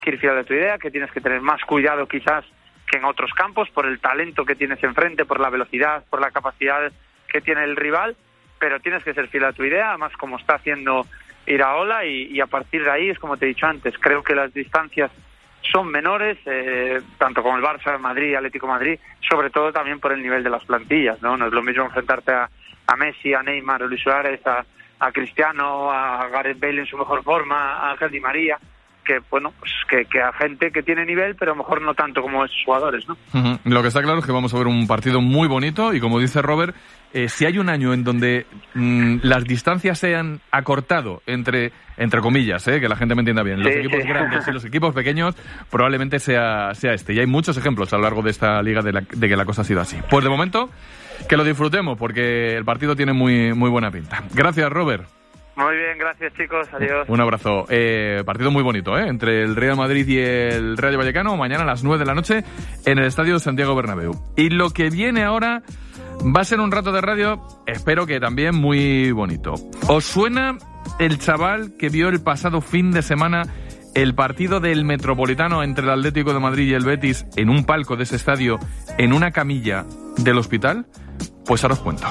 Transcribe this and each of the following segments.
que ir fiel a tu idea, que tienes que tener más cuidado quizás que en otros campos por el talento que tienes enfrente, por la velocidad, por la capacidad que tiene el rival, pero tienes que ser fiel a tu idea, además como está haciendo Iraola, y a partir de ahí es como te he dicho antes, creo que las distancias son menores, tanto con el Barça, Madrid, Atlético de Madrid, sobre todo también por el nivel de las plantillas, ¿no? No es lo mismo enfrentarte a Messi, a Neymar, a Luis Suárez, a Cristiano, a Gareth Bale en su mejor forma, a Ángel Di María, que bueno, pues que a gente que tiene nivel, pero a lo mejor no tanto como esos jugadores, ¿no? Uh-huh. Lo que está claro es que vamos a ver un partido muy bonito, y como dice Robert, si hay un año en donde las distancias se han acortado entre comillas, que la gente me entienda bien, los equipos grandes y los equipos pequeños, probablemente sea este. Y hay muchos ejemplos a lo largo de esta liga de que la cosa ha sido así. Pues de momento, que lo disfrutemos, porque el partido tiene muy, muy buena pinta. Gracias, Robert. Muy bien, gracias chicos, adiós. Un abrazo. Partido muy bonito, entre el Real Madrid y el Rayo Vallecano, mañana a las 9 de la noche en el Estadio Santiago Bernabéu. Y lo que viene ahora va a ser un rato de radio, espero que también muy bonito. ¿Os suena el chaval que vio el pasado fin de semana el partido del Metropolitano entre el Atlético de Madrid y el Betis en un palco de ese estadio, en una camilla del hospital? Pues ahora os cuento.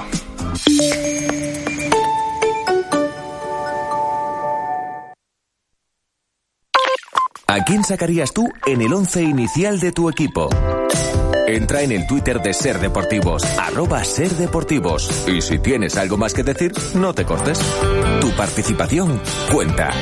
¿A quién sacarías tú en el 11 inicial de tu equipo? Entra en el Twitter de Ser Deportivos, @SerDeportivos. Y si tienes algo más que decir, no te cortes. Tu participación cuenta.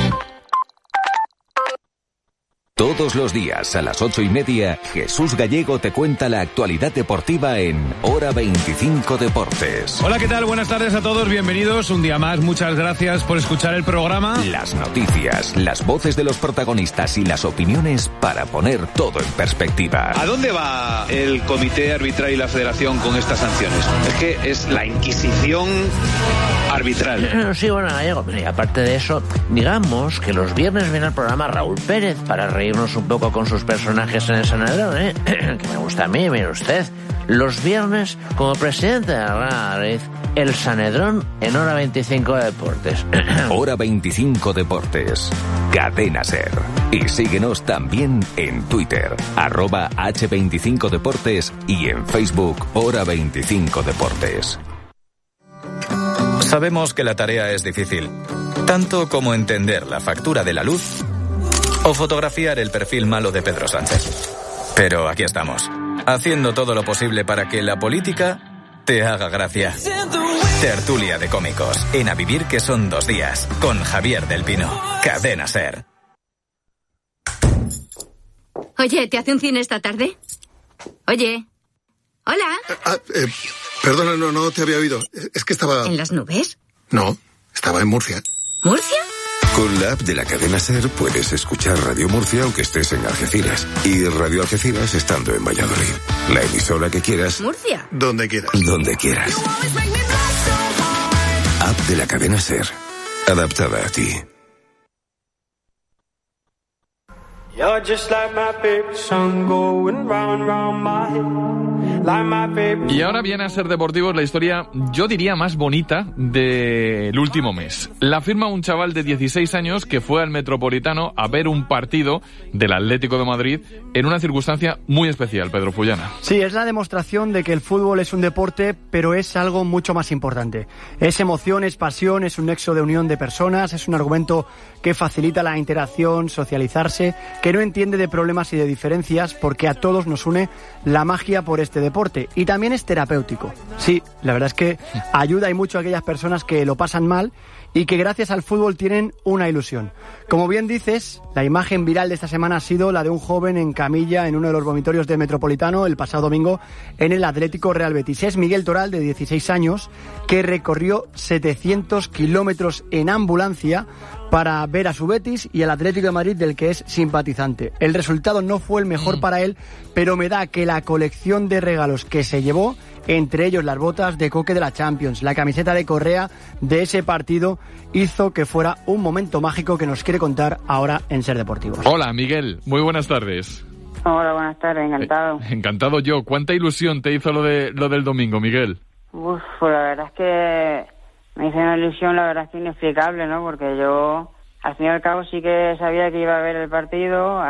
Todos los días a las 8:30, Jesús Gallego te cuenta la actualidad deportiva en Hora 25 Deportes. Hola, ¿qué tal? Buenas tardes a todos, bienvenidos un día más. Muchas gracias por escuchar el programa. Las noticias, las voces de los protagonistas y las opiniones para poner todo en perspectiva. ¿A dónde va el comité arbitral y la federación con estas sanciones? Es que es la Inquisición arbitral. Sí, bueno, Gallego, y aparte de eso, digamos que los viernes viene al programa Raúl Pérez para reírnos un poco con sus personajes en el Sanedrón, que me gusta a mí, mire usted. Los viernes, como presidente de la Madrid, el Sanedrón en Hora 25 Deportes. Hora 25 Deportes. Cadena Ser. Y síguenos también en Twitter, @H25 Deportes, y en Facebook, Hora 25 Deportes. Sabemos que la tarea es difícil, tanto como entender la factura de la luz o fotografiar el perfil malo de Pedro Sánchez. Pero aquí estamos, haciendo todo lo posible para que la política te haga gracia. Tertulia de cómicos, en A Vivir que son 2 días, con Javier del Pino. Cadena Ser. Oye, ¿te hace un cine esta tarde? Oye. Hola. Perdona, no te había oído. Es que estaba... ¿En las nubes? No, estaba en Murcia. ¿Murcia? Con la app de la cadena SER puedes escuchar Radio Murcia aunque estés en Algeciras y Radio Algeciras estando en Valladolid. La emisora que quieras. ¿Murcia? Donde quieras. Donde quieras. App de la cadena SER. Adaptada a ti. Y ahora viene a Ser Deportivos la historia, yo diría, más bonita del último mes. La firma un chaval de 16 años que fue al Metropolitano a ver un partido del Atlético de Madrid en una circunstancia muy especial, Pedro Fullana. Sí, es la demostración de que el fútbol es un deporte, pero es algo mucho más importante. Es emoción, es pasión, es un nexo de unión de personas, es un argumento que facilita la interacción, socializarse, que no entiende de problemas y de diferencias, porque a todos nos une la magia por este deporte. Y también es terapéutico. Sí, la verdad es que ayuda y mucho a aquellas personas que lo pasan mal y que gracias al fútbol tienen una ilusión. Como bien dices, la imagen viral de esta semana ha sido la de un joven en camilla en uno de los vomitorios del Metropolitano el pasado domingo en el Atlético Real Betis. Es Miguel Toral, de 16 años, que recorrió 700 kilómetros en ambulancia para ver a su Betis y al Atlético de Madrid, del que es simpatizante. El resultado no fue el mejor para él, pero me da que la colección de regalos que se llevó, entre ellos las botas de Coque de la Champions, la camiseta de Correa de ese partido, hizo que fuera un momento mágico que nos quiere contar ahora en Ser Deportivos. Hola, Miguel, muy buenas tardes. Hola, buenas tardes, encantado. Encantado yo. ¿Cuánta ilusión te hizo lo del domingo, Miguel? Pues la verdad es que me hizo una ilusión, la verdad es que inexplicable, ¿no? Porque yo al fin y al cabo sí que sabía que iba a ver el partido.